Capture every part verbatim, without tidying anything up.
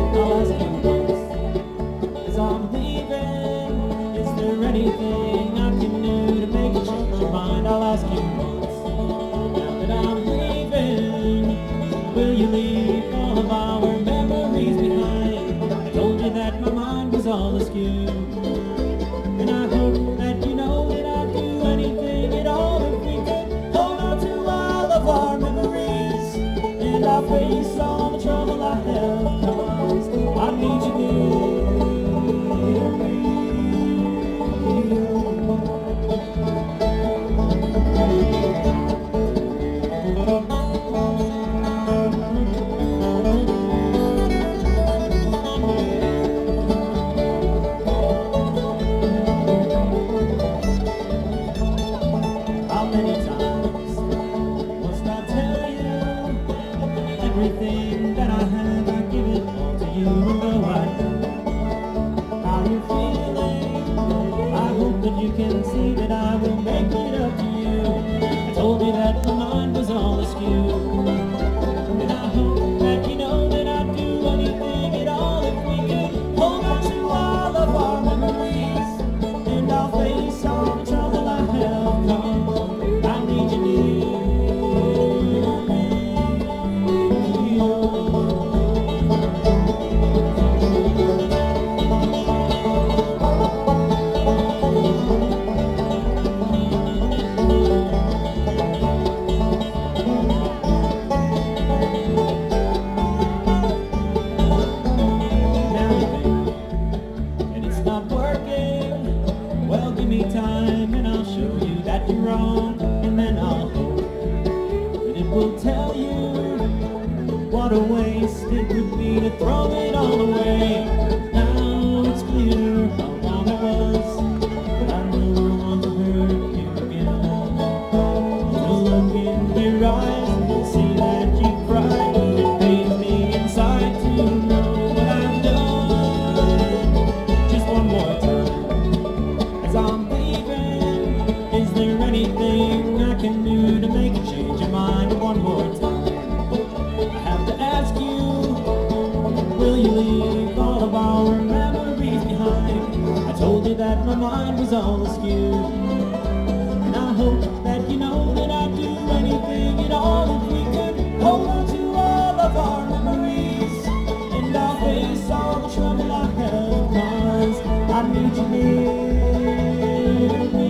I'll ask you once, as I'm leaving, is there anything I can do to make you change your mind? I'll ask you once, now that I'm leaving, will you leave all of our memories behind? I told you that my mind was all askew, and I hope that you know that I'd do anything at all if we could hold on to all of our memories, and I'll face all the trouble I have, 'cause I need you near me. How many times must I tell you everything that I have? I give it all to you, and though I know how you're feeling, I hope that you can see that I will make it up to you. I told you that my mind was all askew, and I hope that you know that I'd do anything at all if we could hold on to all of our memories, and I'll face all the trouble I have, 'cause I need you near me. Now you think, and it's not working, well, give me time and I'll show you that you're wrong, and then I'll hope that it will tell you what a waste it would be to throw it all away. Now it's clear how wrong I was, but I never want to hurt you again. To look in your eyes and see that you cried, it pains me inside to know what I've done. Just one more time, as I'm leaving, is there anything I can do to make you change your mind? One more time, I have to ask you, will you leave all of our memories behind? I told you that my mind was all askew, and I hope that you know that I'd do anything at all if we could hold on to all of our memories, and I'll face all the trouble I have, 'cause I need you near me.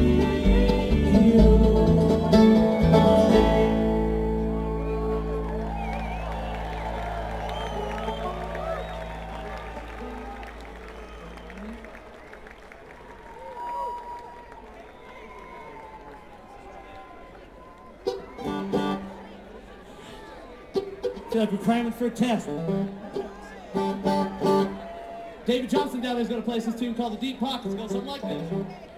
I feel like we're cramming for a test. David Johnson down there is going to play this tune called The Deep Pockets. It goes something like this.